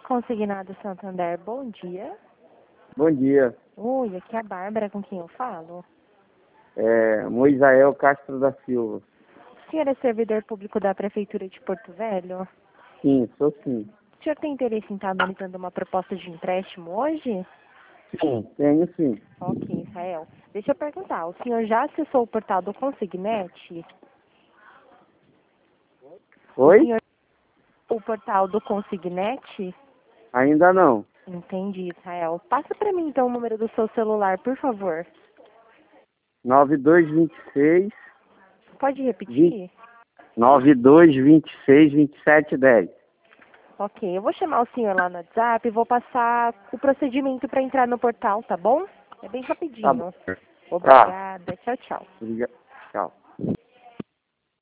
Consignado Santander, bom dia. Bom dia. Oi, aqui é a Bárbara, com quem eu falo. Moisael Castro da Silva. O senhor é servidor público da Prefeitura de Porto Velho? Sim, sou sim. O senhor tem interesse em estar analisando uma proposta de empréstimo hoje? Sim, tenho sim. Ok, Israel. Deixa eu perguntar, o senhor já acessou o portal do Consignet? O Oi? senhor o portal do Consignet? Ainda não. Entendi, Israel. Passa para mim então o número do seu celular, por favor. 9226 Pode 20, repetir? 9226 2710. Ok, eu vou chamar o senhor lá no WhatsApp e vou passar o procedimento para entrar no portal, tá bom? É bem Tá bom. rapidinho. Tá. Obrigada. Tchau, tchau. Obrigado. Tchau.